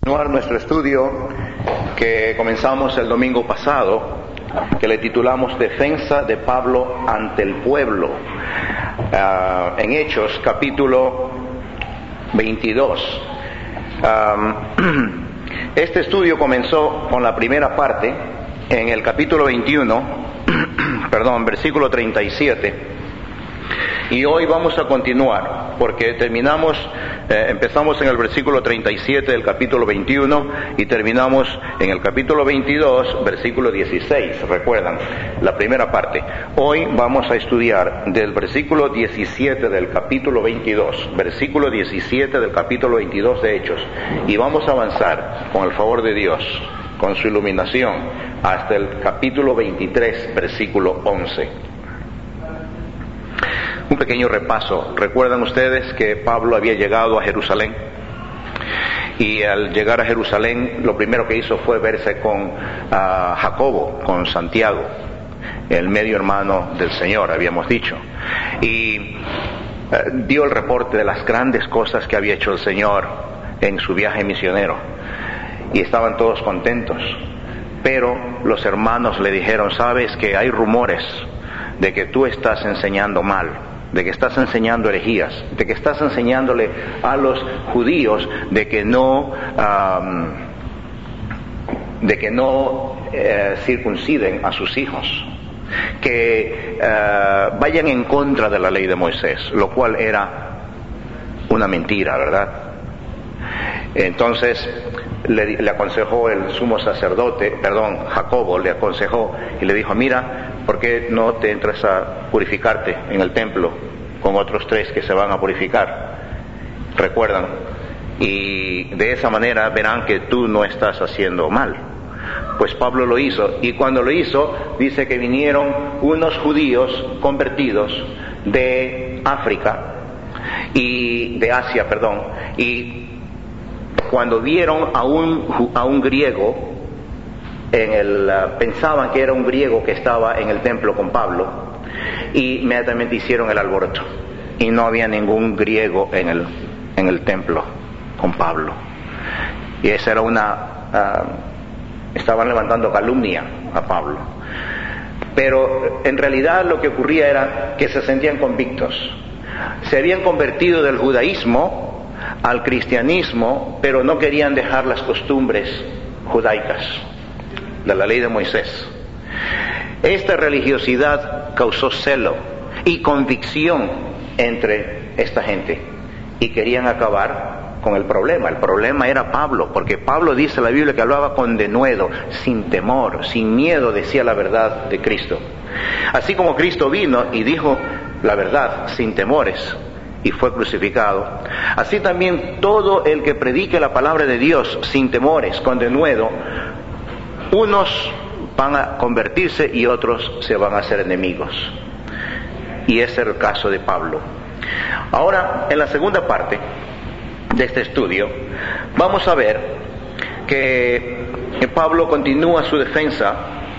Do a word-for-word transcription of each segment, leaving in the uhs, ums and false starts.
Continuar nuestro estudio que comenzamos el domingo pasado, que le titulamos Defensa de Pablo ante el pueblo, uh, en Hechos capítulo veintidós. Um, este estudio comenzó con la primera parte en el capítulo veintiuno, perdón, versículo treinta y siete. Y hoy vamos a continuar, porque terminamos, eh, empezamos en el versículo treinta y siete del capítulo veintiuno y terminamos en el capítulo veintidós, versículo dieciséis, recuerdan, la primera parte. Hoy vamos a estudiar del versículo diecisiete del capítulo veintidós, versículo diecisiete del capítulo veintidós de Hechos, y vamos a avanzar, con el favor de Dios, con su iluminación, hasta el capítulo veintitrés, versículo once. Un pequeño repaso. Recuerdan ustedes que Pablo había llegado a Jerusalén, y al llegar a Jerusalén lo primero que hizo fue verse con uh, Jacobo, con Santiago, el medio hermano del Señor, habíamos dicho, y uh, dio el reporte de las grandes cosas que había hecho el Señor en su viaje misionero, y estaban todos contentos. Pero los hermanos le dijeron: sabes que hay rumores de que tú estás enseñando mal, de que estás enseñando herejías, de que estás enseñándole a los judíos de que no um, de que no eh, circunciden a sus hijos, que uh, vayan en contra de la ley de Moisés, lo cual era una mentira, ¿verdad? Entonces le, le aconsejó el sumo sacerdote, perdón, Jacobo le aconsejó y le dijo: mira, ¿por qué no te entras a purificarte en el templo con otros tres que se van a purificar? Recuerdan, y de esa manera verán que tú no estás haciendo mal. Pues Pablo lo hizo, y cuando lo hizo, dice que vinieron unos judíos convertidos de África y de Asia, perdón, y cuando vieron a un, a un griego, en el, uh, pensaban que era un griego que estaba en el templo con Pablo, y inmediatamente hicieron el alboroto, y no había ningún griego en el, en el templo con Pablo. Y esa era una, uh, estaban levantando calumnia a Pablo. Pero en realidad lo que ocurría era que se sentían convictos. Se habían convertido del judaísmo al cristianismo, pero no querían dejar las costumbres judaicas de la ley de Moisés. Esta religiosidad causó celo y convicción entre esta gente, y querían acabar con el problema. El problema era Pablo, porque Pablo dice en la Biblia que hablaba con denuedo, sin temor, sin miedo, decía la verdad de Cristo. Así como Cristo vino y dijo la verdad sin temores y fue crucificado, así también todo el que predique la palabra de Dios sin temores, con denuedo, unos van a convertirse y otros se van a hacer enemigos. Y ese es el caso de Pablo. Ahora, en la segunda parte de este estudio, vamos a ver que, que Pablo continúa su defensa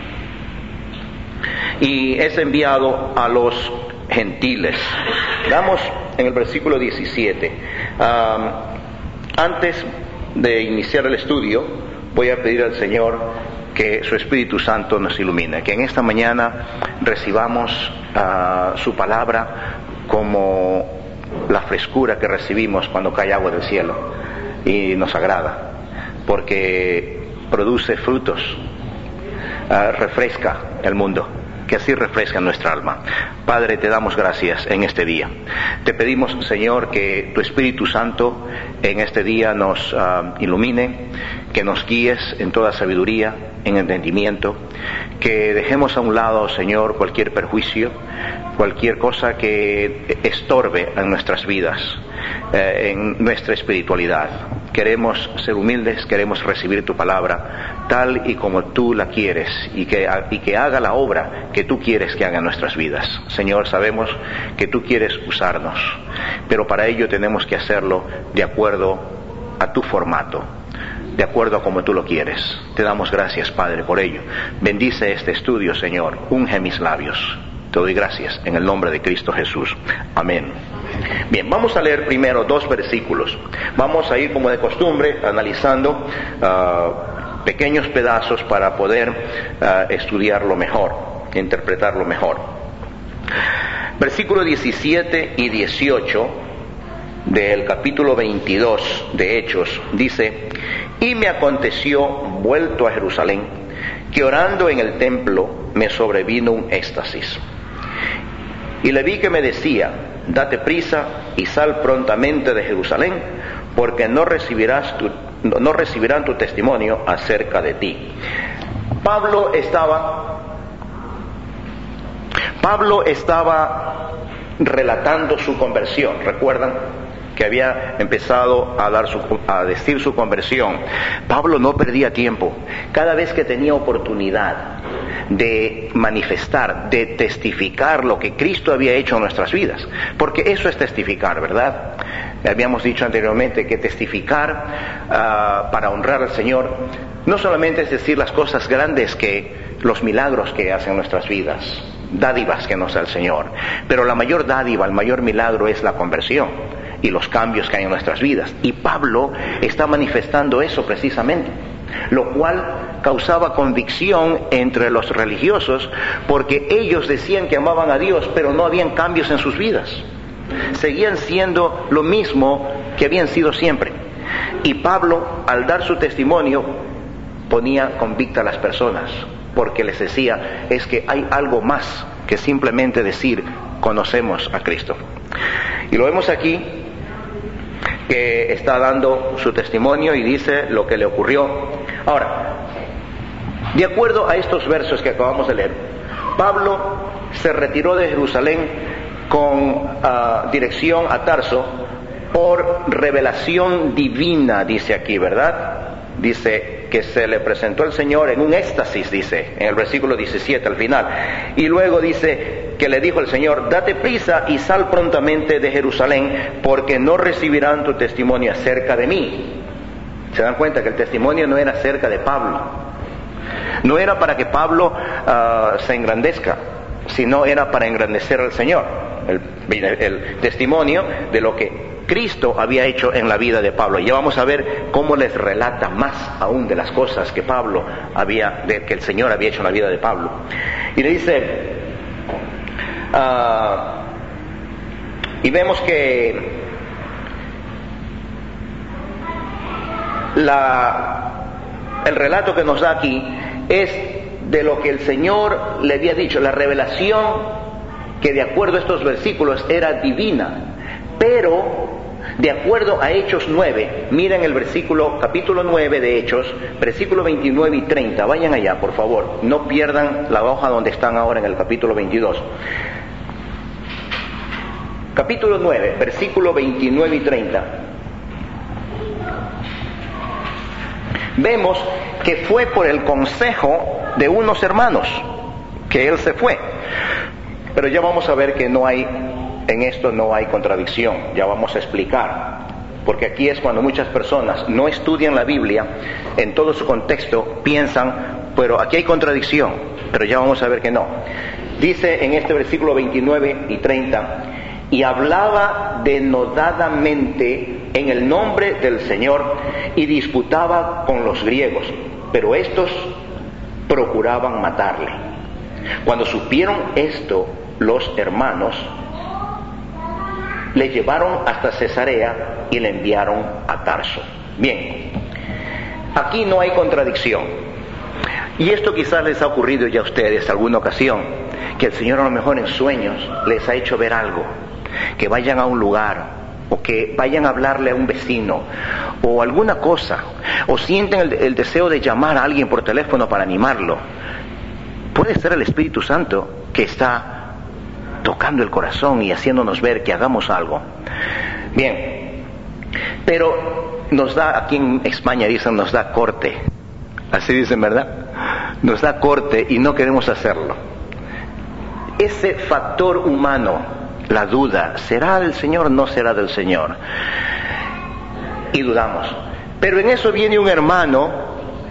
y es enviado a los gentiles. Damos en el versículo diecisiete. Um, antes de iniciar el estudio, voy a pedir al Señor que su Espíritu Santo nos ilumine, que en esta mañana recibamos uh, su palabra como la frescura que recibimos cuando cae agua del cielo, y nos agrada, porque produce frutos, uh, refresca el mundo, que así refresca nuestra alma. Padre, te damos gracias en este día. Te pedimos, Señor, que tu Espíritu Santo en este día nos uh, ilumine, que nos guíes en toda sabiduría, en entendimiento, que dejemos a un lado, Señor, cualquier perjuicio, cualquier cosa que estorbe en nuestras vidas, eh, en nuestra espiritualidad. Queremos ser humildes, queremos recibir tu palabra tal y como tú la quieres, y que, y que haga la obra que tú quieres que haga en nuestras vidas. Señor, sabemos que tú quieres usarnos, pero para ello tenemos que hacerlo de acuerdo a tu formato, de acuerdo a como tú lo quieres. Te damos gracias, Padre, por ello. Bendice este estudio, Señor. Unge mis labios. Te doy gracias en el nombre de Cristo Jesús. Amén Bien, vamos a leer primero dos versículos. Vamos a ir como de costumbre analizando uh, pequeños pedazos para poder uh, estudiarlo mejor, interpretarlo mejor. Versículos diecisiete y dieciocho del capítulo veintidós de Hechos dice: y me aconteció, vuelto a Jerusalén, que orando en el templo me sobrevino un éxtasis. Y le vi que me decía: date prisa y sal prontamente de Jerusalén, porque no recibirás tu, no recibirán tu testimonio acerca de ti. Pablo estaba, Pablo estaba relatando su conversión. ¿Recuerdan que había empezado a dar su, a decir su conversión? Pablo no perdía tiempo. Cada vez que tenía oportunidad de manifestar, de testificar lo que Cristo había hecho en nuestras vidas, porque eso es testificar, ¿verdad? Habíamos dicho anteriormente que testificar uh, para honrar al Señor no solamente es decir las cosas grandes, que los milagros que hacen en nuestras vidas, dádivas que nos da el Señor, pero la mayor dádiva, el mayor milagro es la conversión y los cambios que hay en nuestras vidas. Y Pablo está manifestando eso precisamente, lo cual causaba convicción entre los religiosos, porque ellos decían que amaban a Dios, pero no habían cambios en sus vidas. Seguían siendo lo mismo que habían sido siempre. Y Pablo, al dar su testimonio, ponía convicta a las personas, porque les decía: es que hay algo más que simplemente decir conocemos a Cristo. Y lo vemos aquí, que está dando su testimonio y dice lo que le ocurrió. Ahora, de acuerdo a estos versos que acabamos de leer, Pablo se retiró de Jerusalén con uh, dirección a Tarso por revelación divina, dice aquí, ¿verdad? Dice que se le presentó el Señor en un éxtasis, dice, en el versículo diecisiete al final. Y luego dice que le dijo el Señor: date prisa y sal prontamente de Jerusalén, porque no recibirán tu testimonio acerca de mí. ¿Se dan cuenta que el testimonio no era acerca de Pablo? No era para que Pablo uh, se engrandezca, sino era para engrandecer al Señor. El, el testimonio de lo que Cristo había hecho en la vida de Pablo. Y ya vamos a ver cómo les relata más aún de las cosas que Pablo había, de, que el Señor había hecho en la vida de Pablo. Y le dice, uh, y vemos que la, el relato que nos da aquí es de lo que el Señor le había dicho, la revelación que de acuerdo a estos versículos era divina, pero de acuerdo a Hechos nueve, miren el versículo, capítulo nueve de Hechos, versículo veintinueve y treinta, vayan allá por favor, no pierdan la hoja donde están ahora en el capítulo veintidós. Capítulo nueve, versículo veintinueve y treinta. Vemos que fue por el consejo de unos hermanos que él se fue. Pero ya vamos a ver que no hay, en esto no hay contradicción, ya vamos a explicar, porque aquí es cuando muchas personas no estudian la Biblia en todo su contexto, piensan, pero aquí hay contradicción, pero ya vamos a ver que no. Dice en este versículo veintinueve y treinta: y hablaba denodadamente en el nombre del Señor y disputaba con los griegos, pero estos procuraban matarle. Cuando supieron esto, los hermanos le llevaron hasta Cesarea y le enviaron a Tarso. Bien, aquí no hay contradicción. Y esto quizás les ha ocurrido ya a ustedes alguna ocasión, que el Señor a lo mejor en sueños les ha hecho ver algo, que vayan a un lugar, o que vayan a hablarle a un vecino, o alguna cosa, o sienten el, el deseo de llamar a alguien por teléfono para animarlo. Puede ser el Espíritu Santo que está tocando el corazón y haciéndonos ver que hagamos algo. Bien, pero nos da, aquí en España dicen, nos da corte. Así dicen, ¿verdad? Nos da corte y no queremos hacerlo. Ese factor humano, la duda, ¿será del Señor o no será del Señor? Y dudamos. Pero en eso viene un hermano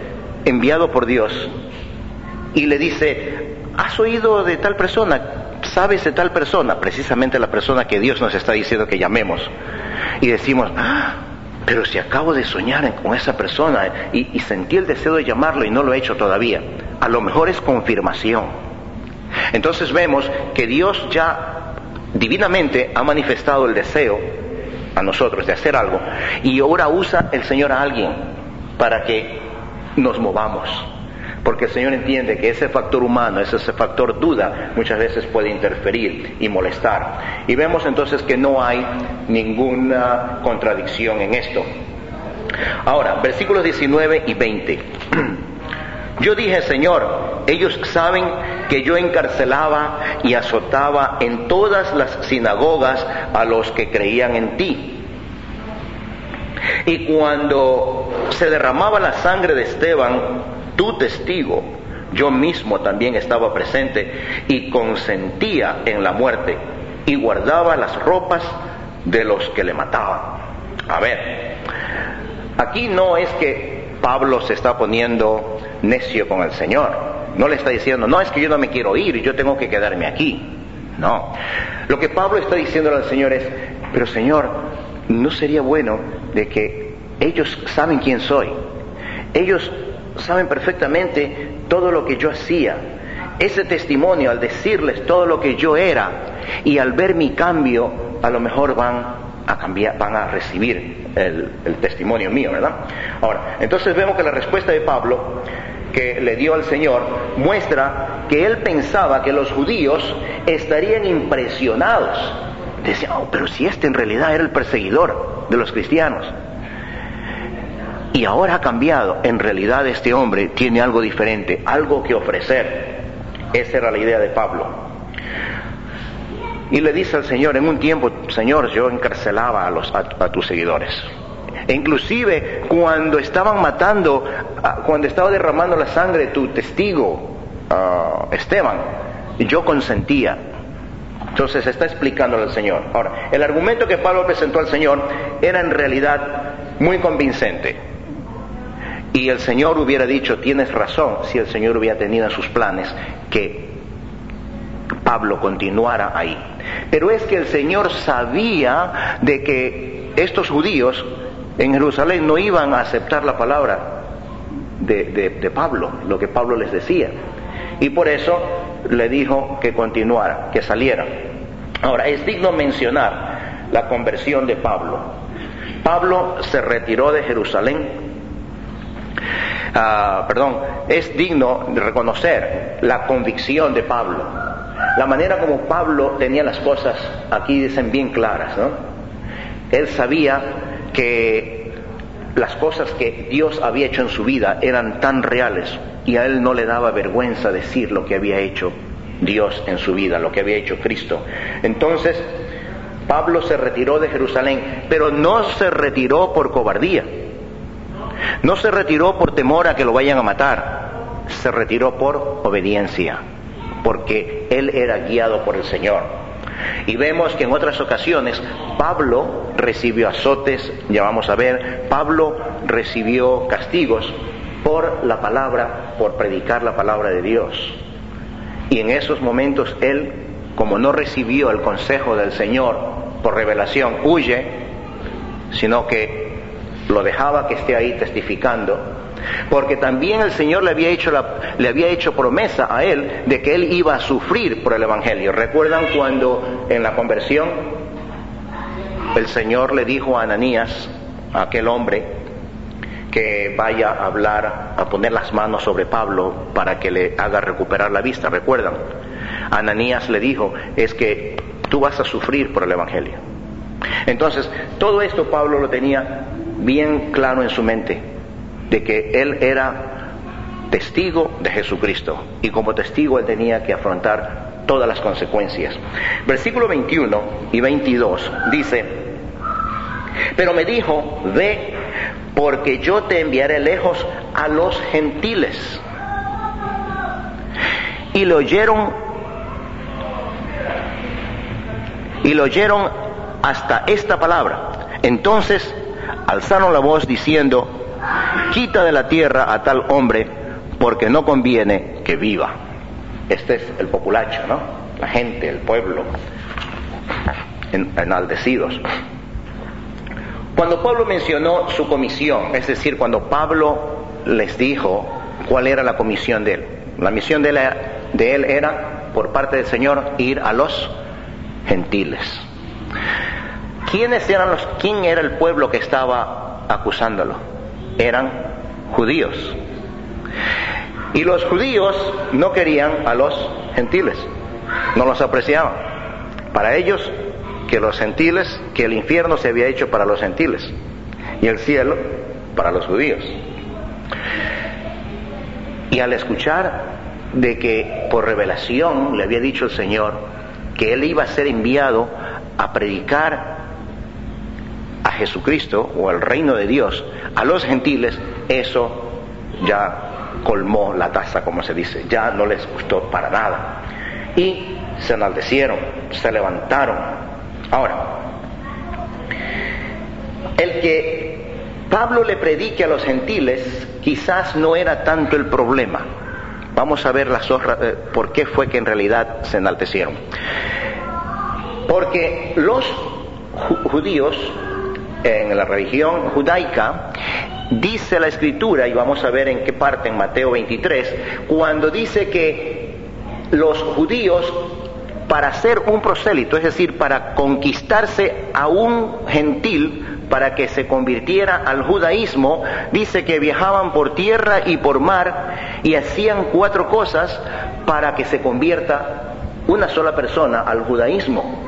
enviado por Dios y le dice: ¿has oído de tal persona? ¿sabes de tal persona? Precisamente la persona que Dios nos está diciendo que llamemos. Y decimos, ¡ah! Pero si acabo de soñar con esa persona y, y sentí el deseo de llamarlo y no lo he hecho todavía. A lo mejor es confirmación. Entonces vemos que Dios ya divinamente ha manifestado el deseo a nosotros de hacer algo, y ahora usa el Señor a alguien para que nos movamos, porque el Señor entiende que ese factor humano, ese factor duda, muchas veces puede interferir y molestar. Y vemos entonces que no hay ninguna contradicción en esto. Ahora, versículos diecinueve y veinte. Yo dije, Señor, ellos saben que yo encarcelaba y azotaba en todas las sinagogas a los que creían en ti. Y cuando se derramaba la sangre de Esteban, tu testigo, yo mismo también estaba presente y consentía en la muerte y guardaba las ropas de los que le mataban. A ver, aquí no es que Pablo se está poniendo necio con el Señor. No le está diciendo, no, es que yo no me quiero ir, yo tengo que quedarme aquí. No. Lo que Pablo está diciendo al Señor es, pero Señor, ¿no sería bueno de que ellos saben quién soy? Ellos saben perfectamente todo lo que yo hacía. Ese testimonio, al decirles todo lo que yo era, y al ver mi cambio, a lo mejor van a cambiar, van a recibir el, el testimonio mío, ¿verdad? Ahora, entonces vemos que la respuesta de Pablo que le dio al Señor muestra que él pensaba que los judíos estarían impresionados. Decían, oh, pero si este en realidad era el perseguidor de los cristianos. Y ahora ha cambiado. En realidad este hombre tiene algo diferente, algo que ofrecer. Esa era la idea de Pablo. Y le dice al Señor, en un tiempo, Señor, yo encarcelaba a, los, a, a tus seguidores. E inclusive cuando estaban matando, cuando estaba derramando la sangre de tu testigo, uh, Esteban, yo consentía. Entonces está explicándole al Señor. Ahora, el argumento que Pablo presentó al Señor era en realidad muy convincente. Y el Señor hubiera dicho, tienes razón, si el Señor hubiera tenido en sus planes que Pablo continuara ahí. Pero es que el Señor sabía de que estos judíos en Jerusalén no iban a aceptar la palabra de, de, de Pablo, lo que Pablo les decía. Y por eso le dijo que continuara, que saliera. Ahora, es digno mencionar la conversión de Pablo. Pablo se retiró de Jerusalén. Uh, perdón, es digno de reconocer la convicción de Pablo. La manera como Pablo tenía las cosas, aquí dicen bien claras, ¿no? Él sabía que las cosas que Dios había hecho en su vida eran tan reales y a él no le daba vergüenza decir lo que había hecho Dios en su vida, lo que había hecho Cristo. Entonces, Pablo se retiró de Jerusalén, pero no se retiró por cobardía. No se retiró por temor a que lo vayan a matar. Se retiró por obediencia, porque él era guiado por el Señor. Y vemos que en otras ocasiones Pablo recibió azotes, ya vamos a ver, Pablo recibió castigos por la palabra, por predicar la palabra de Dios. Y en esos momentos él, como no recibió el consejo del Señor por revelación, huye, sino que lo dejaba que esté ahí testificando, porque también el Señor le había hecho la, le había hecho promesa a él de que él iba a sufrir por el Evangelio. ¿Recuerdan cuando en la conversión el Señor le dijo a Ananías, a aquel hombre, que vaya a hablar, a poner las manos sobre Pablo para que le haga recuperar la vista? ¿Recuerdan? Ananías le dijo, es que tú vas a sufrir por el Evangelio. Entonces, todo esto Pablo lo tenía bien claro en su mente, de que él era testigo de Jesucristo, y como testigo él tenía que afrontar todas las consecuencias. Versículo veintiuno y veintidós dice, pero me dijo, ve, porque yo te enviaré lejos a los gentiles. Y lo oyeron, y lo oyeron hasta esta palabra. Entonces alzaron la voz diciendo, quita de la tierra a tal hombre, porque no conviene que viva. Este es el populacho, ¿no? la gente, el pueblo, en, enaldecidos. Cuando Pablo mencionó su comisión, es decir, cuando Pablo les dijo cuál era la comisión de él, la misión de él, de él era, por parte del Señor, ir a los gentiles. ¿Quiénes eran los, quién era el pueblo que estaba acusándolo? Eran judíos. Y los judíos no querían a los gentiles, no los apreciaban. Para ellos, que los gentiles, que el infierno se había hecho para los gentiles y el cielo para los judíos. Y al escuchar de que por revelación le había dicho el Señor que él iba a ser enviado a predicar a Jesucristo o al reino de Dios a los gentiles, eso ya colmó la taza, como se dice, ya no les gustó para nada y se enaldecieron, se levantaron. Ahora, el que Pablo le predique a los gentiles quizás no era tanto el problema. Vamos a ver las otras, eh, por qué fue que en realidad se enaltecieron. Porque los ju- judíos en la religión judaica, dice la Escritura, y vamos a ver en qué parte, en Mateo veintitrés, cuando dice que los judíos, para ser un prosélito, es decir, para conquistarse a un gentil, para que se convirtiera al judaísmo, dice que viajaban por tierra y por mar y hacían cuatro cosas para que se convierta una sola persona al judaísmo.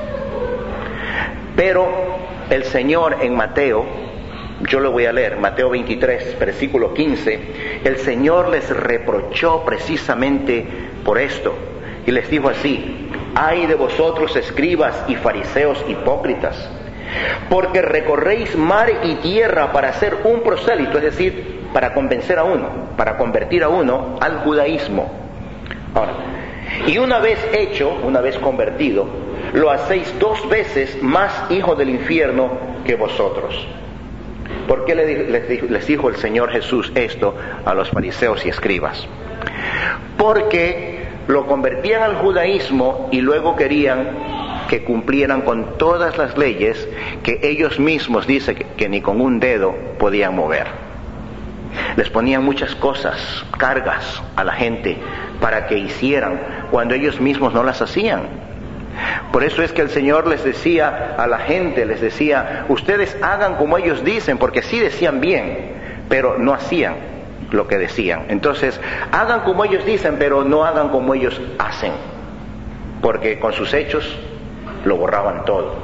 Pero el Señor en Mateo, yo lo voy a leer, Mateo veintitrés, versículo quince, el Señor les reprochó precisamente por esto y les dijo así: ay de vosotros, escribas y fariseos hipócritas, porque recorréis mar y tierra para hacer un prosélito, es decir, para convencer a uno, para convertir a uno al judaísmo. Ahora, y una vez hecho, una vez convertido, lo hacéis dos veces más hijo del infierno que vosotros. ¿Por qué les dijo el Señor Jesús esto a los fariseos y escribas? Porque lo convertían al judaísmo y luego querían que cumplieran con todas las leyes que ellos mismos dicen que, que ni con un dedo podían mover. Les ponían muchas cosas, cargas a la gente para que hicieran cuando ellos mismos no las hacían. Por eso es que el Señor les decía a la gente, les decía, ustedes hagan como ellos dicen, porque sí decían bien, pero no hacían lo que decían. Entonces, hagan como ellos dicen, pero no hagan como ellos hacen, porque con sus hechos lo borraban todo.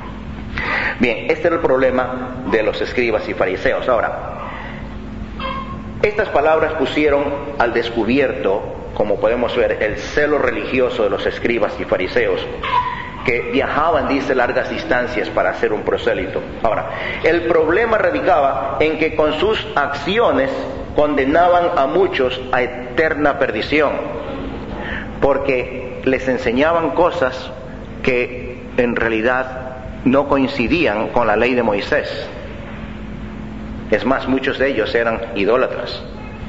Bien, este era el problema de los escribas y fariseos. Ahora, estas palabras pusieron al descubierto, como podemos ver, el celo religioso de los escribas y fariseos, que viajaban, dice, largas distancias para hacer un prosélito. Ahora, el problema radicaba en que con sus acciones condenaban a muchos a eterna perdición, porque les enseñaban cosas que en realidad no coincidían con la ley de Moisés. Es más, muchos de ellos eran idólatras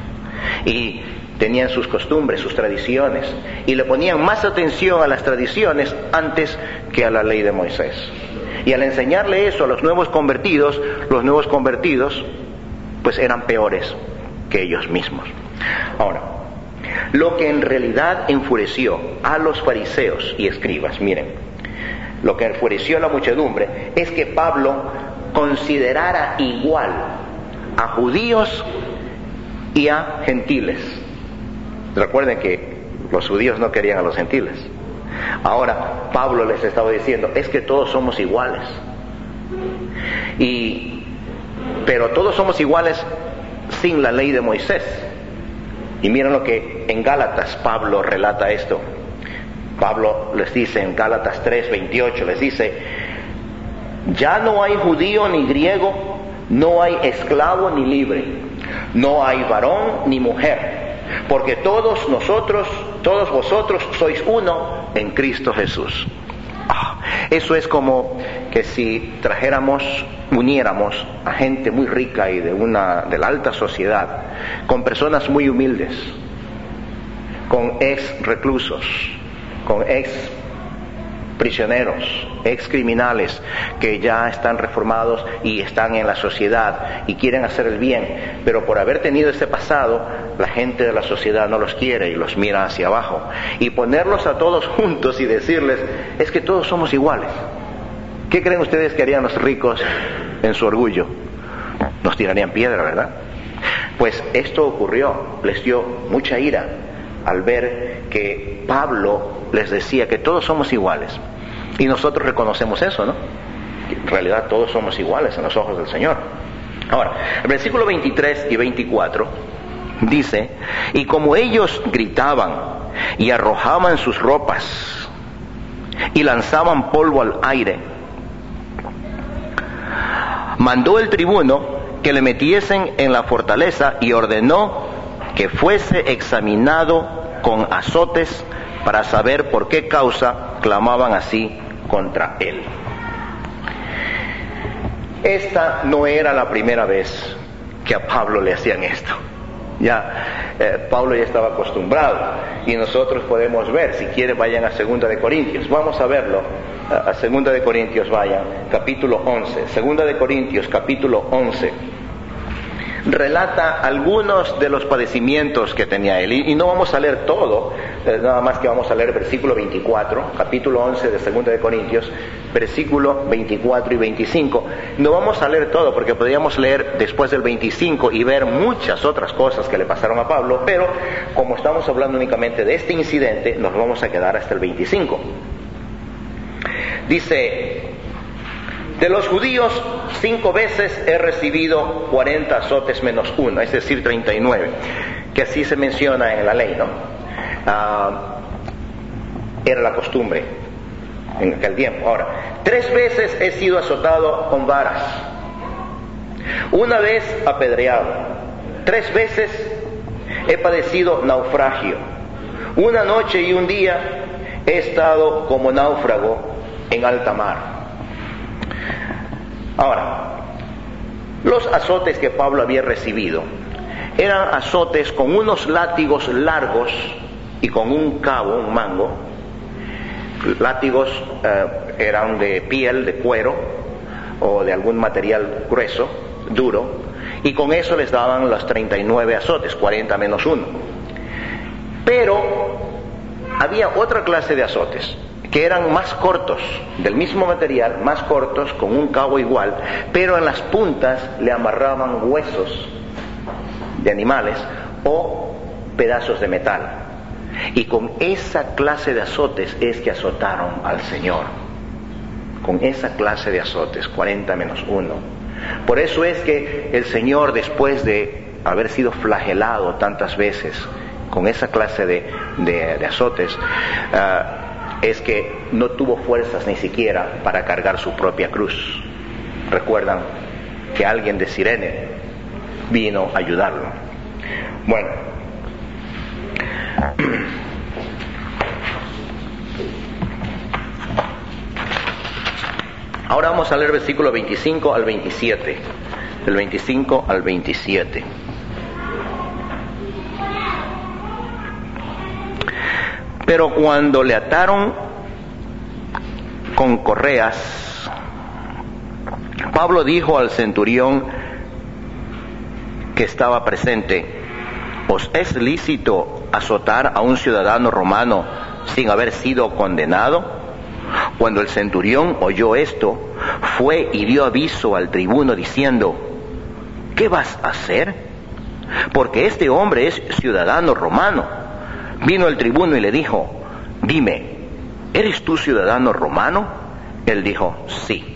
y tenían sus costumbres, sus tradiciones, y le ponían más atención a las tradiciones antes que a la ley de Moisés. Y al enseñarle eso a los nuevos convertidos, los nuevos convertidos pues eran peores que ellos mismos. Ahora, lo que en realidad enfureció a los fariseos y escribas, miren, lo que enfureció a la muchedumbre es que Pablo considerara igual a judíos y a gentiles. Recuerden que los judíos no querían a los gentiles. Ahora Pablo les estaba diciendo, es que todos somos iguales. Y, pero todos somos iguales sin la ley de Moisés. Y miren lo que en Gálatas Pablo relata esto. Pablo les dice en Gálatas tres veintiocho, les dice, ya no hay judío ni griego, no hay esclavo ni libre, no hay varón ni mujer, porque todos nosotros, todos vosotros sois uno en Cristo Jesús. Ah, eso es como que si trajéramos, uniéramos a gente muy rica y de una de la alta sociedad con personas muy humildes, con ex reclusos, con ex prisioneros, ex criminales que ya están reformados y están en la sociedad y quieren hacer el bien, pero por haber tenido este pasado, la gente de la sociedad no los quiere y los mira hacia abajo. Y ponerlos a todos juntos y decirles, es que todos somos iguales. ¿Qué creen ustedes que harían los ricos en su orgullo? Nos tirarían piedra, ¿verdad? Pues esto ocurrió, les dio mucha ira al ver que Pablo les decía que todos somos iguales. Y nosotros reconocemos eso, ¿no? En realidad todos somos iguales en los ojos del Señor. Ahora, el versículo veintitrés y veinticuatro dice, y como ellos gritaban y arrojaban sus ropas y lanzaban polvo al aire, mandó el tribuno que le metiesen en la fortaleza y ordenó que fuese examinado con azotes para saber por qué causa clamaban así contra él. Esta no era la primera vez que a Pablo le hacían esto. Ya, eh, Pablo ya estaba acostumbrado y nosotros podemos ver, si quieren vayan a Segunda de Corintios, vamos a verlo, a Segunda de Corintios vayan, capítulo once, Segunda de Corintios capítulo once. Relata algunos de los padecimientos que tenía él, y, y no vamos a leer todo, eh, nada más que vamos a leer versículo veinticuatro, capítulo once de Segunda de Corintios, versículo veinticuatro y veinticinco. No vamos a leer todo porque podríamos leer después del veinticinco y ver muchas otras cosas que le pasaron a Pablo, pero como estamos hablando únicamente de este incidente, nos vamos a quedar hasta el veinticinco. Dice, de los judíos, cinco veces he recibido cuarenta azotes menos uno, es decir, treinta y nueve, que así se menciona en la ley, ¿no? Ah, era la costumbre en aquel tiempo. Ahora, tres veces he sido azotado con varas, una vez apedreado, tres veces he padecido naufragio, una noche y un día he estado como náufrago en alta mar. Ahora, los azotes que Pablo había recibido eran azotes con unos látigos largos y con un cabo, un mango. Látigos eh, eran de piel, de cuero o de algún material grueso, duro, y con eso les daban los treinta y nueve azotes, cuarenta menos uno. Pero había otra clase de azotes que eran más cortos, del mismo material, más cortos, con un cabo igual, pero en las puntas le amarraban huesos de animales o pedazos de metal. Y con esa clase de azotes es que azotaron al Señor. Con esa clase de azotes, cuarenta menos uno. Por eso es que el Señor, después de haber sido flagelado tantas veces con esa clase de, de, de azotes, uh, es que no tuvo fuerzas ni siquiera para cargar su propia cruz. Recuerdan que alguien de Cirene vino a ayudarlo. Bueno, ahora vamos a leer versículo veinticinco al veintisiete, del veinticinco al veintisiete. Pero cuando le ataron con correas, Pablo dijo al centurión que estaba presente, ¿os es lícito azotar a un ciudadano romano sin haber sido condenado? Cuando el centurión oyó esto, fue y dio aviso al tribuno diciendo, ¿qué vas a hacer? Porque este hombre es ciudadano romano. Vino el tribuno y le dijo, dime, ¿eres tú ciudadano romano? Él dijo, sí.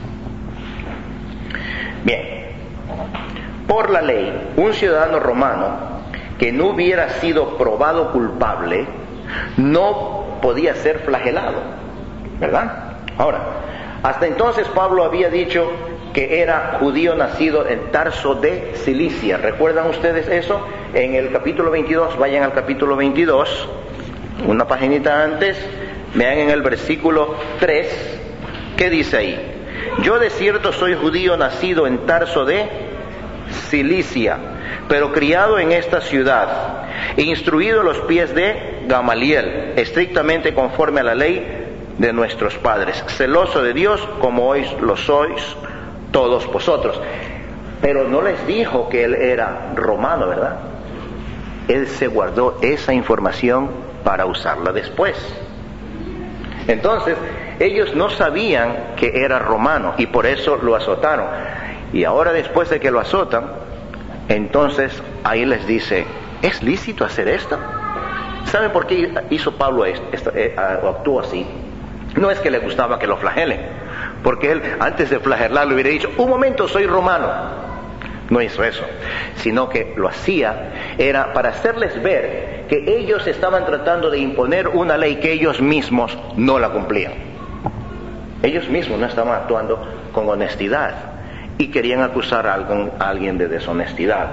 Bien, por la ley, un ciudadano romano que no hubiera sido probado culpable no podía ser flagelado, ¿verdad? Ahora, hasta entonces Pablo había dicho que era judío nacido en Tarso de Cilicia. ¿Recuerdan ustedes eso? En el capítulo veintidós, vayan al capítulo veintidós, una paginita antes, vean en el versículo tres, ¿qué dice ahí? Yo de cierto soy judío nacido en Tarso de Cilicia, pero criado en esta ciudad, e instruido a los pies de Gamaliel, estrictamente conforme a la ley de nuestros padres, celoso de Dios como hoy lo sois todos vosotros. Pero no les dijo que él era romano, ¿verdad? Él se guardó esa información para usarla después. Entonces, ellos no sabían que era romano y por eso lo azotaron. Y ahora, después de que lo azotan, entonces ahí les dice, ¿es lícito hacer esto? ¿Saben por qué hizo Pablo esto, esto, eh, actuó así? No es que le gustaba que lo flagelen, porque él antes de flagelarlo hubiera dicho, un momento, soy romano. No hizo eso, sino que lo hacía era para hacerles ver que ellos estaban tratando de imponer una ley que ellos mismos no la cumplían. Ellos mismos no estaban actuando con honestidad y querían acusar a alguien de deshonestidad.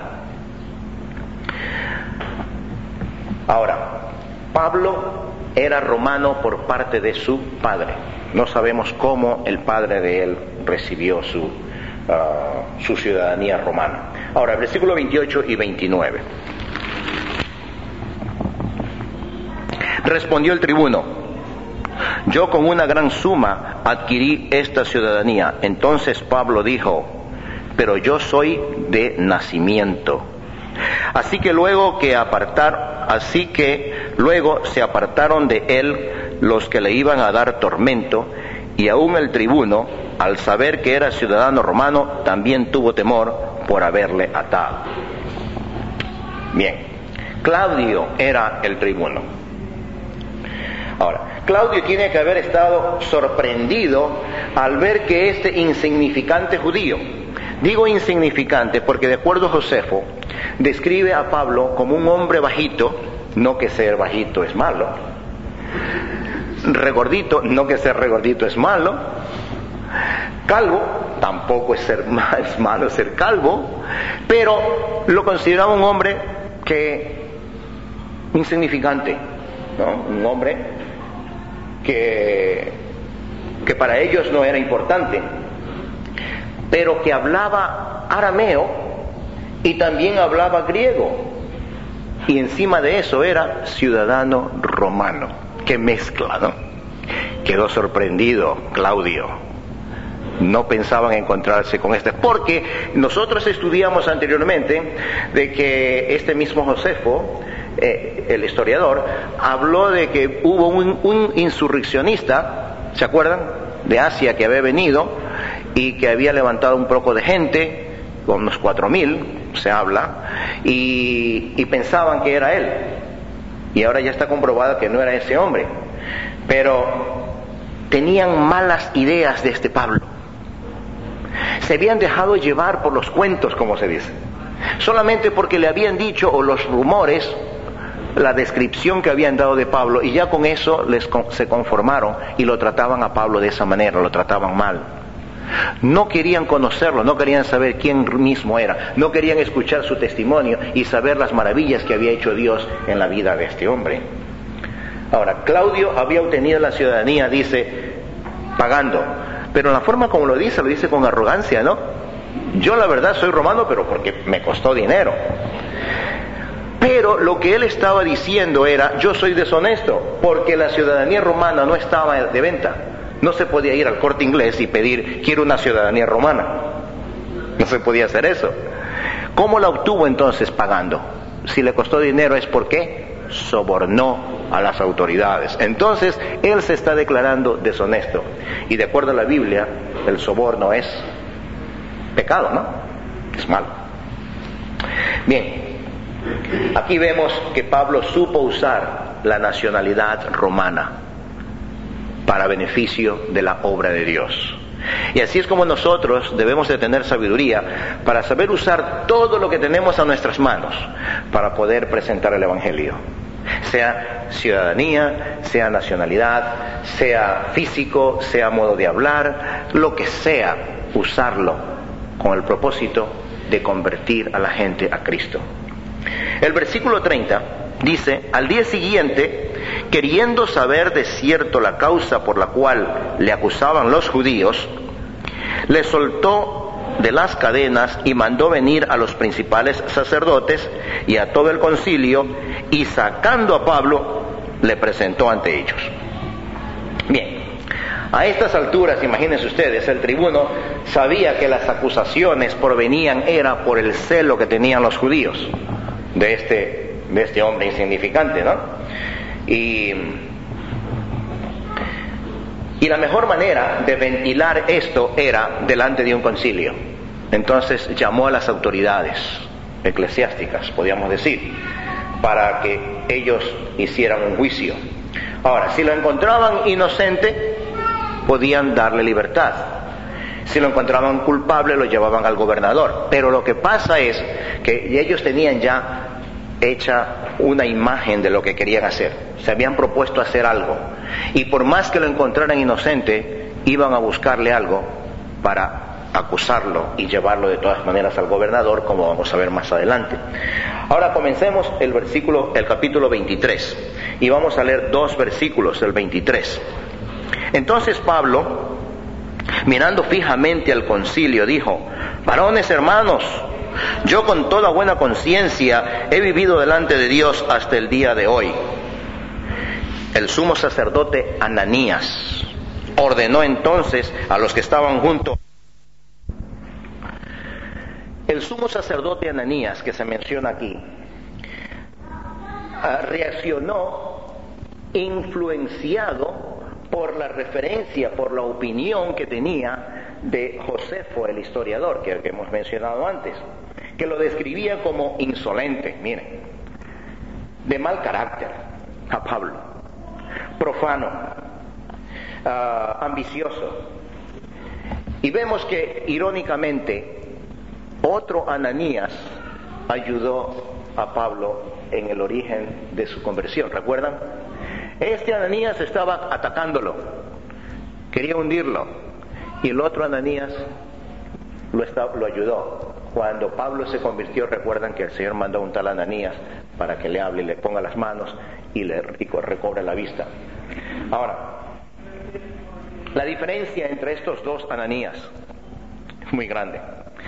Ahora, Pablo era romano por parte de su padre. No sabemos cómo el padre de él recibió su, uh, su ciudadanía romana. Ahora, versículo veintiocho y veintinueve. Respondió el tribuno, yo con una gran suma adquirí esta ciudadanía. Entonces Pablo dijo, pero yo soy de nacimiento. Así que luego que apartar, así que luego se apartaron de él los que le iban a dar tormento, y aún el tribuno, al saber que era ciudadano romano, también tuvo temor por haberle atado. Bien, Claudio era el tribuno. Ahora, Claudio tiene que haber estado sorprendido al ver que este insignificante judío, digo insignificante porque de acuerdo a Josefo, describe a Pablo como un hombre bajito, no que ser bajito es malo, regordito, no que ser regordito es malo, calvo, tampoco es, ser, es malo ser calvo, pero lo consideraba un hombre que insignificante, ¿no? Un hombre que, que para ellos no era importante, pero que hablaba arameo y también hablaba griego, y encima de eso era ciudadano romano. ¡Qué mezcla!, ¿no? Quedó sorprendido Claudio. No pensaban encontrarse con este, porque nosotros estudiamos anteriormente de que este mismo Josefo, eh, el historiador, habló de que hubo un, un insurreccionista, ¿se acuerdan?, de Asia, que había venido y que había levantado un poco de gente, con unos cuatro mil, se habla, y, y pensaban que era él, y ahora ya está comprobado que no era ese hombre, pero tenían malas ideas de este Pablo. Se habían dejado llevar por los cuentos, como se dice, solamente porque le habían dicho, o los rumores, la descripción que habían dado de Pablo, y ya con eso les se conformaron y lo trataban a Pablo de esa manera, lo trataban mal. No querían conocerlo, no querían saber quién mismo era, no querían escuchar su testimonio y saber las maravillas que había hecho Dios en la vida de este hombre. Ahora, Claudio había obtenido la ciudadanía, dice, pagando, pero la forma como lo dice, lo dice con arrogancia, ¿no? Yo la verdad soy romano, pero porque me costó dinero. Pero lo que él estaba diciendo era, yo soy deshonesto, porque la ciudadanía romana no estaba de venta. No se podía ir al Corte Inglés y pedir, quiero una ciudadanía romana. No se podía hacer eso. ¿Cómo la obtuvo entonces? Pagando. Si le costó dinero es porque sobornó a las autoridades. Entonces, él se está declarando deshonesto. Y de acuerdo a la Biblia, el soborno es pecado, ¿no? Es malo. Bien. Aquí vemos que Pablo supo usar la nacionalidad romana para beneficio de la obra de Dios. Y así es como nosotros debemos de tener sabiduría para saber usar todo lo que tenemos a nuestras manos para poder presentar el Evangelio. Sea ciudadanía, sea nacionalidad, sea físico, sea modo de hablar, lo que sea, usarlo con el propósito de convertir a la gente a Cristo. El versículo treinta dice, al día siguiente, queriendo saber de cierto la causa por la cual le acusaban los judíos, le soltó de las cadenas y mandó venir a los principales sacerdotes y a todo el concilio, y sacando a Pablo, le presentó ante ellos. Bien, a estas alturas, imagínense ustedes, el tribuno sabía que las acusaciones provenían era por el celo que tenían los judíos de este, de este hombre insignificante, ¿no? Y, y la mejor manera de ventilar esto era delante de un concilio. Entonces llamó a las autoridades eclesiásticas, podríamos decir, para que ellos hicieran un juicio. Ahora, si lo encontraban inocente, podían darle libertad. Si lo encontraban culpable, lo llevaban al gobernador. Pero lo que pasa es que ellos tenían ya hecha una imagen de lo que querían hacer. Se habían propuesto hacer algo. Y por más que lo encontraran inocente, iban a buscarle algo para acusarlo y llevarlo de todas maneras al gobernador, como vamos a ver más adelante. Ahora comencemos el versículo, el capítulo veintitrés, y vamos a leer dos versículos del veintitrés. Entonces Pablo, mirando fijamente al concilio, dijo: varones hermanos, yo con toda buena conciencia he vivido delante de Dios hasta el día de hoy. El sumo sacerdote Ananías ordenó entonces a los que estaban juntos. El sumo sacerdote Ananías, que se menciona aquí, reaccionó influenciado por la referencia, por la opinión que tenía de Josefo, el historiador, que, que hemos mencionado antes, que lo describía como insolente, miren, de mal carácter a Pablo, profano, uh, ambicioso. Y vemos que, irónicamente, otro Ananías ayudó a Pablo en el origen de su conversión, ¿recuerdan? Este Ananías estaba atacándolo, quería hundirlo, y el otro Ananías lo, está, lo ayudó. Cuando Pablo se convirtió, recuerdan que el Señor mandó a un tal Ananías para que le hable y le ponga las manos y le recobre la vista. Ahora, la diferencia entre estos dos Ananías es muy grande.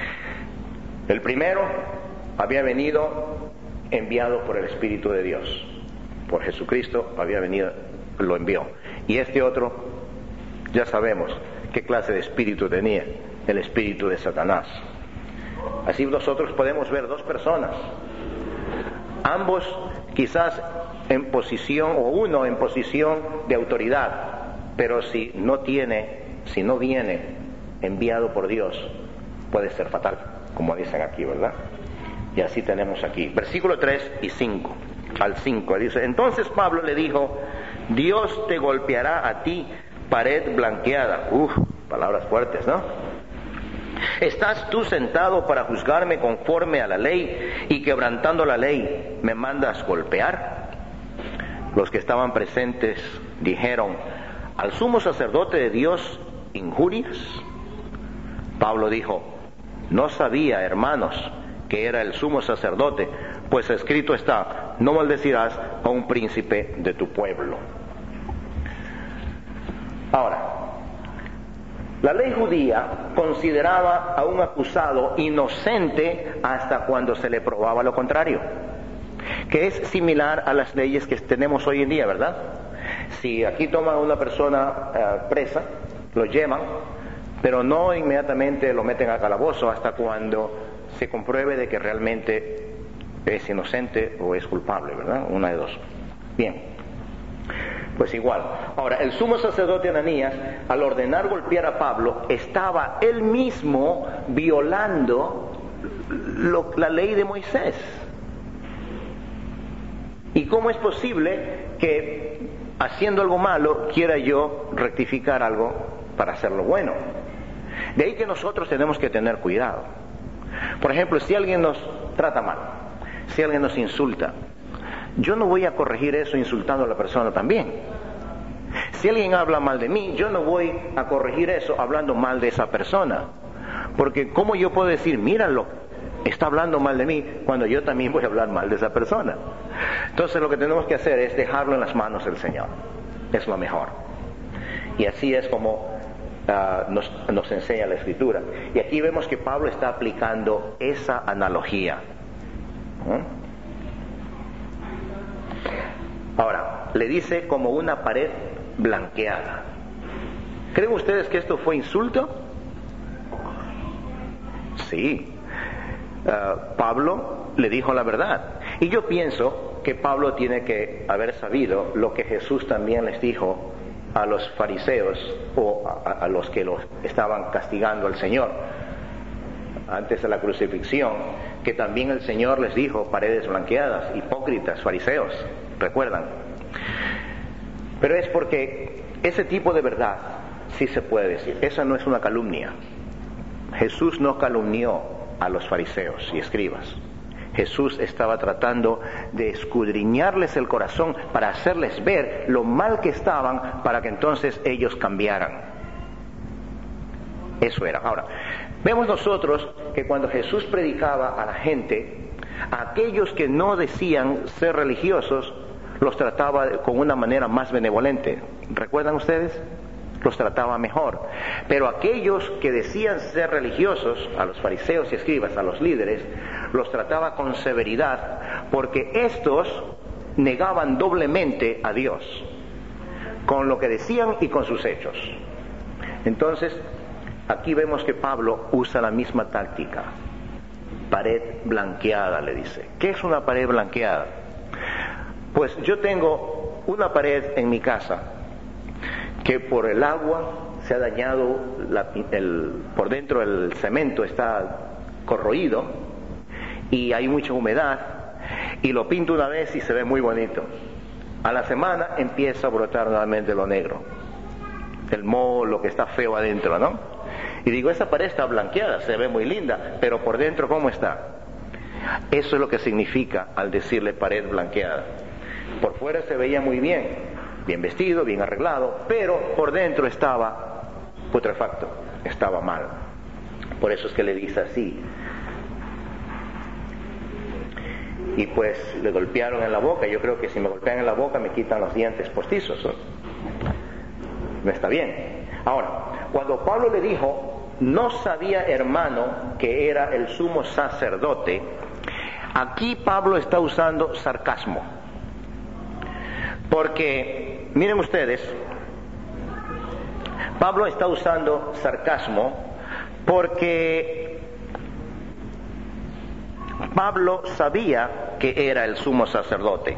El primero había venido enviado por el Espíritu de Dios, por Jesucristo había venido, lo envió. Y este otro, ya sabemos qué clase de espíritu tenía, el espíritu de Satanás. Así nosotros podemos ver dos personas, ambos quizás en posición, o uno en posición de autoridad, pero si no tiene, si no viene enviado por Dios, puede ser fatal, como dicen aquí, ¿verdad? Y así tenemos aquí, versículo tres y cinco, al cinco, dice: entonces Pablo le dijo: Dios te golpeará a ti, pared blanqueada. Uf, palabras fuertes, ¿no? ¿Estás tú sentado para juzgarme conforme a la ley, y quebrantando la ley me mandas golpear? Los que estaban presentes dijeron: ¿al sumo sacerdote de Dios injurias? Pablo dijo: no sabía, hermanos, que era el sumo sacerdote, pues escrito está: no maldecirás a un príncipe de tu pueblo. Ahora, la ley judía consideraba a un acusado inocente hasta cuando se le probaba lo contrario, que es similar a las leyes que tenemos hoy en día, ¿verdad? Si aquí toman a una persona uh, presa, lo llevan, pero no inmediatamente lo meten a calabozo hasta cuando se compruebe de que realmente es inocente o es culpable, ¿verdad? Una de dos. Bien, pues igual. Ahora, el sumo sacerdote Ananías, al ordenar golpear a Pablo, estaba él mismo violando lo, la ley de Moisés. ¿Y cómo es posible que haciendo algo malo quiera yo rectificar algo para hacerlo bueno? De ahí que nosotros tenemos que tener cuidado. Por ejemplo, si alguien nos trata mal, si alguien nos insulta, yo no voy a corregir eso insultando a la persona también. Si alguien habla mal de mí, yo no voy a corregir eso hablando mal de esa persona. Porque ¿cómo yo puedo decir, míralo, está hablando mal de mí, cuando yo también voy a hablar mal de esa persona? Entonces lo que tenemos que hacer es dejarlo en las manos del Señor. Es lo mejor. Y así es como uh, nos, nos enseña la Escritura. Y aquí vemos que Pablo está aplicando esa analogía. ¿Mm? Ahora, le dice como una pared blanqueada. ¿Creen ustedes que esto fue insulto? Sí. Uh, Pablo le dijo la verdad. Y yo pienso que Pablo tiene que haber sabido lo que Jesús también les dijo a los fariseos o a, a los que los estaban castigando al Señor antes de la crucifixión, que también el Señor les dijo paredes blanqueadas, hipócritas, fariseos, ¿recuerdan? Pero es porque ese tipo de verdad sí se puede decir, esa no es una calumnia. Jesús no calumnió a los fariseos y escribas. Jesús estaba tratando de escudriñarles el corazón para hacerles ver lo mal que estaban, para que entonces ellos cambiaran. Eso era. Ahora, vemos nosotros que cuando Jesús predicaba a la gente, a aquellos que no decían ser religiosos, los trataba con una manera más benevolente. ¿Recuerdan ustedes? Los trataba mejor. Pero aquellos que decían ser religiosos, a los fariseos y escribas, a los líderes, los trataba con severidad, porque estos negaban doblemente a Dios, con lo que decían y con sus hechos. Entonces, aquí vemos que Pablo usa la misma táctica. Pared blanqueada, le dice. ¿Qué es una pared blanqueada? Pues yo tengo una pared en mi casa que por el agua se ha dañado, la, el, por dentro el cemento está corroído y hay mucha humedad, y lo pinto una vez y se ve muy bonito. A la semana empieza a brotar nuevamente lo negro, el moho, lo que está feo adentro, ¿no? Y digo, esa pared está blanqueada, se ve muy linda, pero por dentro ¿cómo está? Eso es lo que significa al decirle pared blanqueada. Por fuera se veía muy bien, bien vestido, bien arreglado, pero por dentro estaba putrefacto, estaba mal. Por eso es que le dice así. Y pues le golpearon en la boca. Yo creo que si me golpean en la boca me quitan los dientes postizos, ¿no? No está bien. Ahora, cuando Pablo le dijo, no sabía, hermano, que era el sumo sacerdote, aquí Pablo está usando sarcasmo. Porque, miren ustedes, Pablo está usando sarcasmo porque Pablo sabía que era el sumo sacerdote.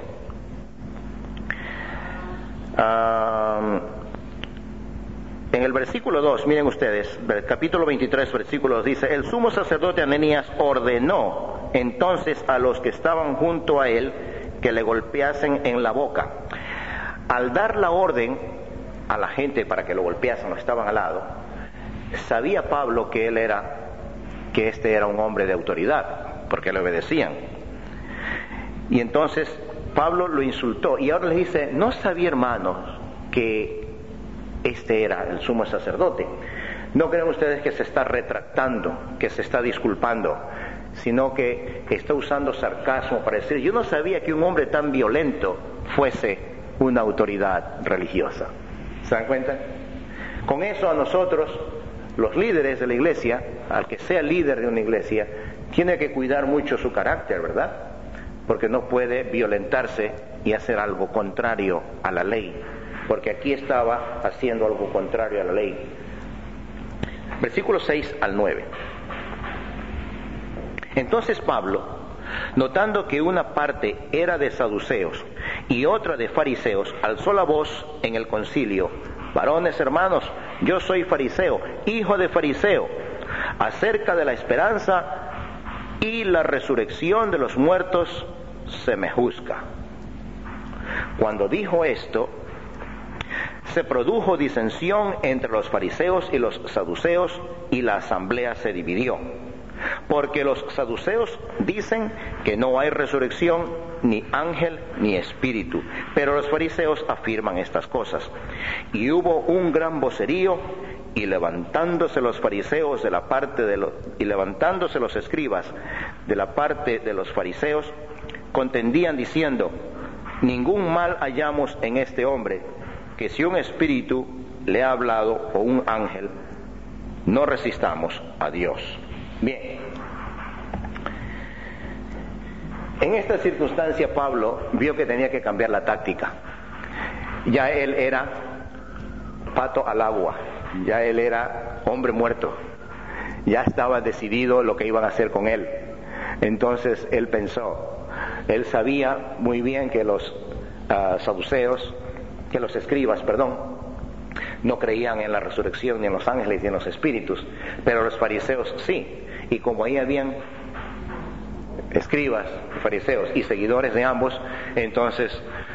Uh, en el versículo dos, miren ustedes, capítulo veintitrés, versículo dos, dice, el sumo sacerdote Ananías ordenó entonces a los que estaban junto a él que le golpeasen en la boca. Al dar la orden a la gente para que lo golpeasen, los estaban al lado, sabía Pablo que él era, que este era un hombre de autoridad, porque le obedecían. Y entonces Pablo lo insultó y ahora le dice, no sabía, hermanos, que este era el sumo sacerdote. No creen ustedes que se está retractando, que se está disculpando, sino que está usando sarcasmo para decir, yo no sabía que un hombre tan violento fuese una autoridad religiosa. ¿Se dan cuenta? Con eso a nosotros, los líderes de la iglesia, al que sea líder de una iglesia, tiene que cuidar mucho su carácter, ¿verdad? Porque no puede violentarse y hacer algo contrario a la ley, porque aquí estaba haciendo algo contrario a la ley. Versículos seis al nueve. Entonces Pablo, notando que una parte era de saduceos y otra de fariseos, alzó la voz en el concilio, varones hermanos, yo soy fariseo, hijo de fariseo, acerca de la esperanza y la resurrección de los muertos se me juzga. Cuando dijo esto, se produjo disensión entre los fariseos y los saduceos, y la asamblea se dividió. Porque los saduceos dicen que no hay resurrección, ni ángel, ni espíritu, pero los fariseos afirman estas cosas. Y hubo un gran vocerío, y levantándose los fariseos de la parte de los, y levantándose los escribas de la parte de los fariseos, contendían diciendo, ningún mal hallamos en este hombre, que si un espíritu le ha hablado o un ángel, no resistamos a Dios. Bien, en esta circunstancia Pablo vio que tenía que cambiar la táctica. Ya él era pato al agua, ya él era hombre muerto, ya estaba decidido lo que iban a hacer con él. Entonces él pensó, él sabía muy bien que los uh, saduceos, que los escribas, perdón, no creían en la resurrección, ni en los ángeles, ni en los espíritus, pero los fariseos sí, y como ahí habían escribas, fariseos y seguidores de ambos, entonces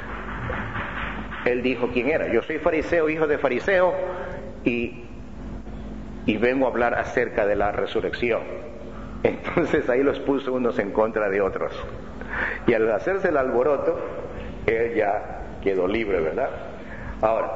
él dijo quién era. Yo soy fariseo, hijo de fariseo, y, y vengo a hablar acerca de la resurrección. Entonces ahí los puso unos en contra de otros, y al hacerse el alboroto él ya quedó libre, ¿verdad? Ahora,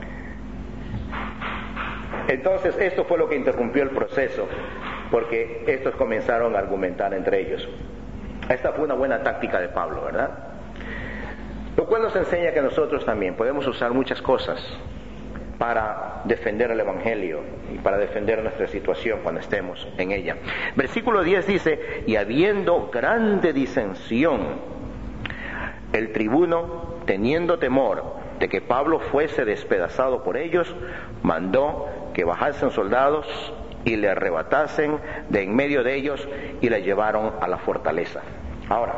entonces esto fue lo que interrumpió el proceso, porque estos comenzaron a argumentar entre ellos. Esta fue una buena táctica de Pablo, ¿verdad? Lo cual nos enseña que nosotros también podemos usar muchas cosas para defender el Evangelio y para defender nuestra situación cuando estemos en ella. Versículo diez dice, y habiendo grande disensión, el tribuno, teniendo temor de que Pablo fuese despedazado por ellos, mandó que bajasen soldados y le arrebatasen de en medio de ellos y le llevaron a la fortaleza. Ahora,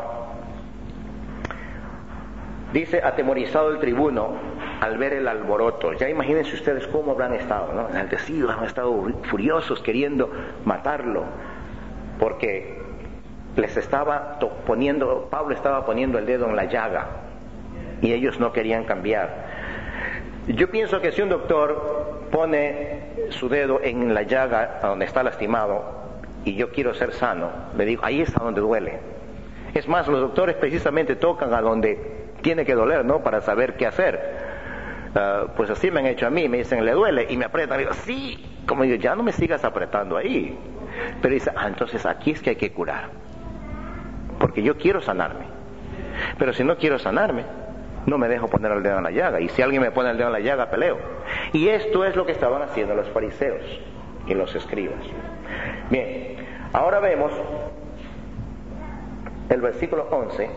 dice, atemorizado el tribuno al ver el alboroto. Ya imagínense ustedes cómo habrán estado, ¿no? Enaltecidos, han estado furiosos queriendo matarlo, porque les estaba poniendo, Pablo estaba poniendo el dedo en la llaga y ellos no querían cambiar. Yo pienso que si un doctor pone su dedo en la llaga donde está lastimado y yo quiero ser sano, le digo, ahí está donde duele. Es más, los doctores precisamente tocan a donde tiene que doler, ¿no? Para saber qué hacer. Uh, pues así me han hecho a mí, me dicen, ¿le duele? Y me apretan, digo, sí. Como digo, ya no me sigas apretando ahí. Pero dice, ah, entonces aquí es que hay que curar, porque yo quiero sanarme. Pero si no quiero sanarme, no me dejo poner el dedo en la llaga, y si alguien me pone el dedo en la llaga, peleo. Y esto es lo que estaban haciendo los fariseos y los escribas. Bien, ahora vemos el versículo once,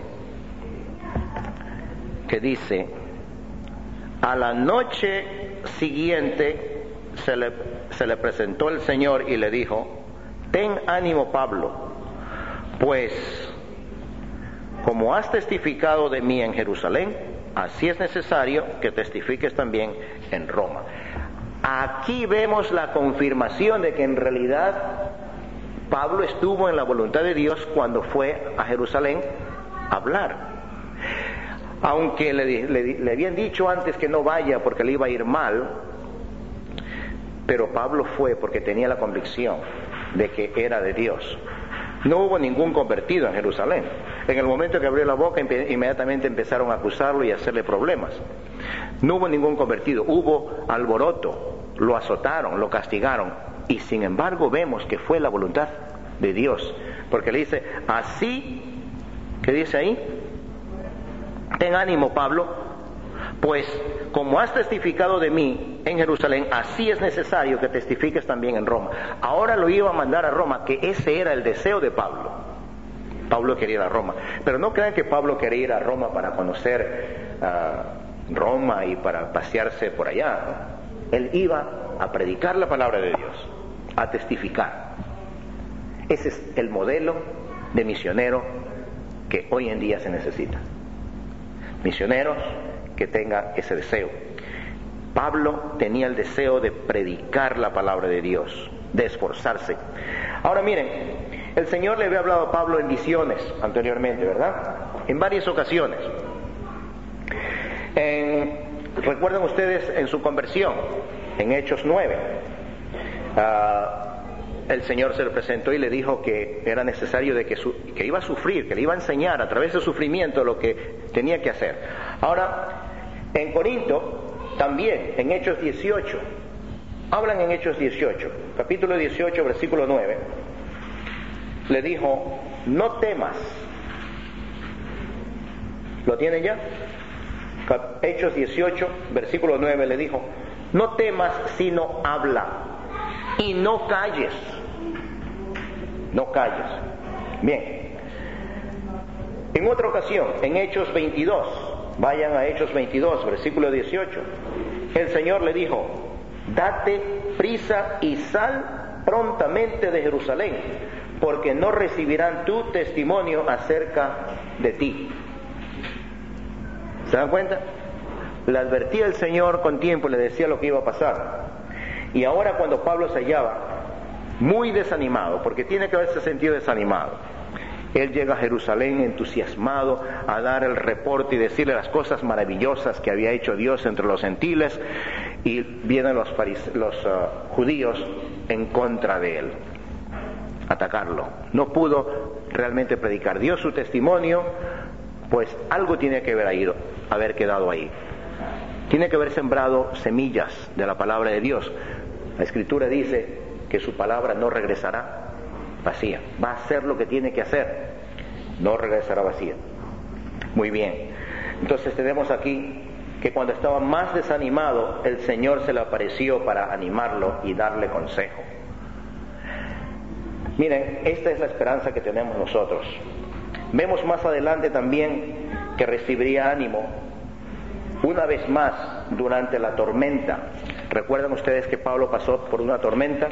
que dice, a la noche siguiente se le, se le presentó el Señor y le dijo, ten ánimo, Pablo, pues como has testificado de mí en Jerusalén, así es necesario que testifiques también en Roma. Aquí vemos la confirmación de que en realidad Pablo estuvo en la voluntad de Dios cuando fue a Jerusalén a hablar. Aunque le, le, le habían dicho antes que no vaya porque le iba a ir mal, pero Pablo fue porque tenía la convicción de que era de Dios. No hubo ningún convertido en Jerusalén. En el momento que abrió la boca, inmediatamente empezaron a acusarlo y a hacerle problemas. No hubo ningún convertido, hubo alboroto, lo azotaron, lo castigaron, y sin embargo vemos que fue la voluntad de Dios, porque le dice, así, ¿qué dice ahí? Ten ánimo, Pablo, pues como has testificado de mí en Jerusalén, así es necesario que testifiques también en Roma. Ahora lo iba a mandar a Roma, que ese era el deseo de Pablo. Pablo quería ir a Roma, pero no crean que Pablo quería ir a Roma para conocer uh, Roma y para pasearse por allá, ¿no? Él iba a predicar la palabra de Dios, a testificar. Ese es el modelo de misionero que hoy en día se necesita. Misioneros que tengan ese deseo. Pablo tenía el deseo de predicar la palabra de Dios, de esforzarse. Ahora miren, el Señor le había hablado a Pablo en visiones anteriormente, ¿verdad? En varias ocasiones. En, recuerden ustedes en su conversión, en Hechos nueve, uh, el Señor se le presentó y le dijo que era necesario de que, su, que iba a sufrir, que le iba a enseñar a través del sufrimiento lo que tenía que hacer. Ahora, en Corinto, también, en Hechos dieciocho, hablan en Hechos dieciocho, capítulo dieciocho, versículo nueve, le dijo, no temas. ¿Lo tienen ya? Hechos dieciocho, versículo nueve, le dijo, no temas, sino habla, y no calles. No calles. Bien. En otra ocasión, en Hechos veintidós, Vayan a Hechos veintidós, versículo dieciocho. El Señor le dijo: date prisa y sal prontamente de Jerusalén, porque no recibirán tu testimonio acerca de ti. ¿Se dan cuenta? Le advertía el Señor con tiempo, le decía lo que iba a pasar. Y ahora, cuando Pablo se hallaba muy desanimado, porque tiene que haberse sentido desanimado, él llega a Jerusalén entusiasmado a dar el reporte y decirle las cosas maravillosas que había hecho Dios entre los gentiles, y vienen los, fariseos, los uh, judíos en contra de él, atacarlo. No pudo realmente predicar. Dio su testimonio, pues algo tiene que haber, ahí, haber quedado ahí. Tiene que haber sembrado semillas de la palabra de Dios. La Escritura dice que su palabra no regresará vacía. Va a hacer lo que tiene que hacer. No regresará vacía. Muy bien. Entonces tenemos aquí que cuando estaba más desanimado, el Señor se le apareció para animarlo y darle consejo. Miren, esta es la esperanza que tenemos nosotros. Vemos más adelante también que recibiría ánimo una vez más durante la tormenta. ¿Recuerdan ustedes que Pablo pasó por una tormenta?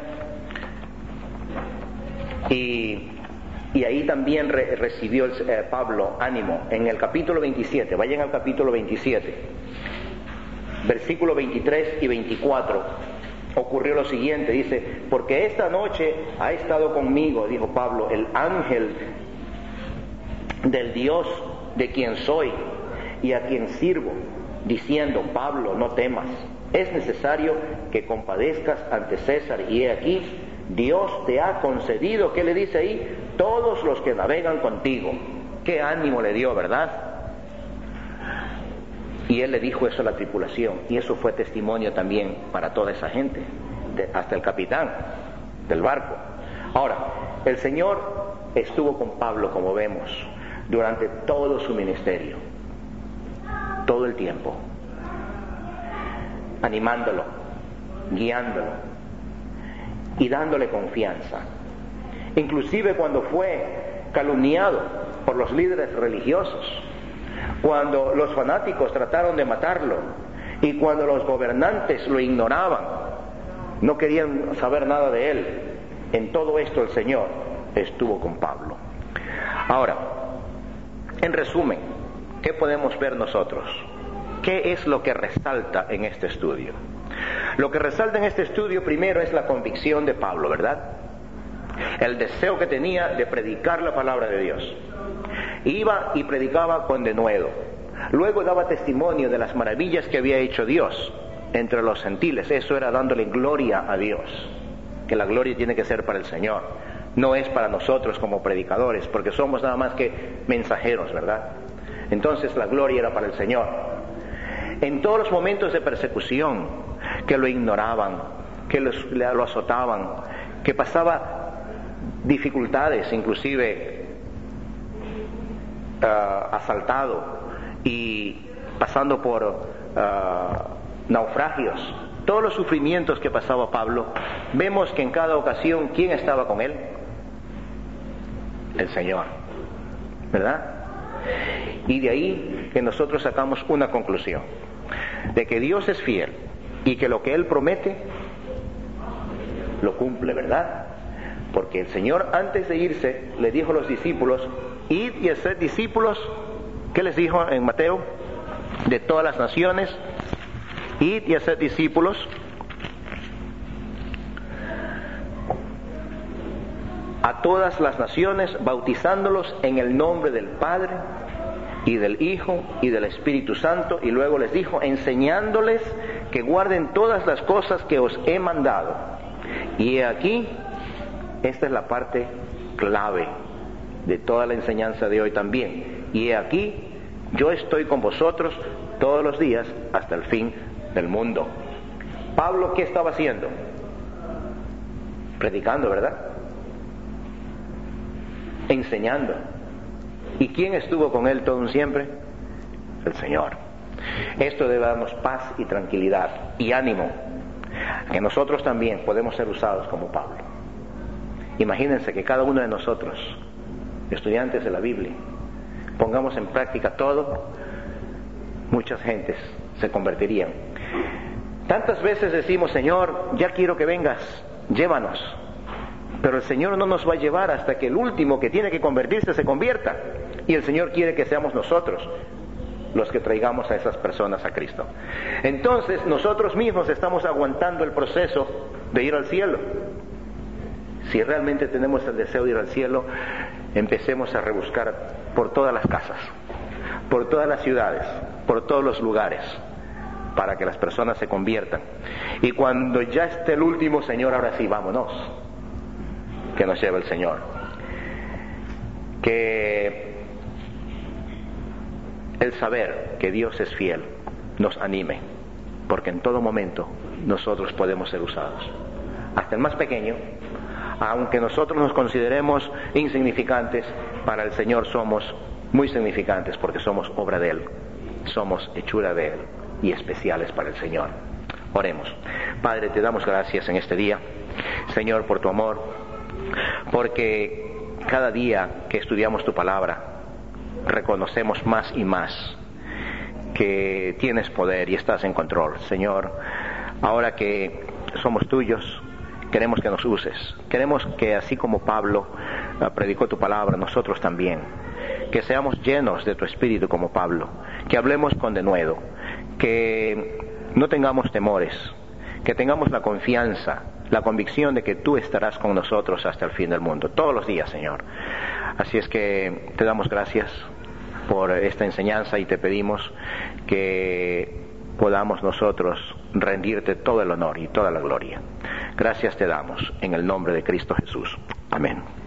Y, y ahí también re, recibió el, eh, Pablo ánimo. En el capítulo veintisiete, vayan al capítulo veintisiete, versículo veintitrés y veinticuatro, ocurrió lo siguiente. Dice: porque esta noche ha estado conmigo, dijo Pablo, el ángel del Dios de quien soy y a quien sirvo, diciendo: Pablo, no temas, es necesario que compadezcas ante César, y he aquí, Dios te ha concedido, ¿qué le dice ahí? Todos los que navegan contigo. Qué ánimo le dio, ¿verdad? Y él le dijo eso a la tripulación, y eso fue testimonio también para toda esa gente, de, hasta el capitán del barco. Ahora, el Señor estuvo con Pablo, como vemos, durante todo su ministerio, todo el tiempo, animándolo, guiándolo y dándole confianza. Inclusive cuando fue calumniado por los líderes religiosos, cuando los fanáticos trataron de matarlo y cuando los gobernantes lo ignoraban, no querían saber nada de él, en todo esto el Señor estuvo con Pablo. Ahora, en resumen, ¿qué podemos ver nosotros? ¿Qué es lo que resalta en este estudio? Lo que resalta en este estudio primero es la convicción de Pablo, ¿verdad? El deseo que tenía de predicar la palabra de Dios. Iba y predicaba con denuedo. Luego daba testimonio de las maravillas que había hecho Dios entre los gentiles. Eso era dándole gloria a Dios. Que la gloria tiene que ser para el Señor. No es para nosotros como predicadores, porque somos nada más que mensajeros, ¿verdad? Entonces la gloria era para el Señor. En todos los momentos de persecución, que lo ignoraban, que los, lo azotaban, que pasaba dificultades, inclusive uh, asaltado y pasando por uh, naufragios, todos los sufrimientos que pasaba Pablo, vemos que en cada ocasión, ¿quién estaba con él? El Señor, ¿verdad? Y de ahí que nosotros sacamos una conclusión, de que Dios es fiel y que lo que Él promete lo cumple, ¿verdad? Porque el Señor, antes de irse, le dijo a los discípulos: id y haced discípulos. ¿Qué les dijo en Mateo? De todas las naciones, id y haced discípulos a todas las naciones, bautizándolos en el nombre del Padre y del Hijo y del Espíritu Santo. Y luego les dijo: enseñándoles que guarden todas las cosas que os he mandado. Y he aquí, esta es la parte clave de toda la enseñanza de hoy también. Y he aquí, yo estoy con vosotros todos los días hasta el fin del mundo. Pablo, ¿qué estaba haciendo? Predicando, ¿verdad? Enseñando. ¿Y quién estuvo con él todo un siempre? El Señor. Esto debe darnos paz y tranquilidad y ánimo, que nosotros también podemos ser usados como Pablo. Imagínense que cada uno de nosotros, estudiantes de la Biblia, pongamos en práctica todo muchas gentes se convertirían. Tantas veces decimos, Señor, ya quiero que vengas, llévanos. Pero el Señor no nos va a llevar hasta que el último que tiene que convertirse se convierta. Y el Señor quiere que seamos nosotros los que traigamos a esas personas a Cristo. Entonces nosotros mismos estamos aguantando el proceso de ir al cielo. Si realmente tenemos el deseo de ir al cielo, empecemos a rebuscar por todas las casas, por todas las ciudades, por todos los lugares, para que las personas se conviertan. Y cuando ya esté el último, Señor, ahora sí, vámonos, que nos lleve el Señor. Que el saber que Dios es fiel nos anime, porque en todo momento nosotros podemos ser usados. Hasta el más pequeño, aunque nosotros nos consideremos insignificantes, para el Señor somos muy significantes, porque somos obra de Él, somos hechura de Él y especiales para el Señor. Oremos. Padre, te damos gracias en este día, Señor, por tu amor, porque cada día que estudiamos tu palabra reconocemos más y más que tienes poder y estás en control. Señor, ahora que somos tuyos, queremos que nos uses. Queremos que así como Pablo predicó tu palabra, nosotros también, que seamos llenos de tu espíritu como Pablo, que hablemos con denuedo, que no tengamos temores, que tengamos la confianza, la convicción de que tú estarás con nosotros hasta el fin del mundo, todos los días, Señor. Así es que te damos gracias por esta enseñanza y te pedimos que podamos nosotros rendirte todo el honor y toda la gloria. Gracias te damos en el nombre de Cristo Jesús. Amén.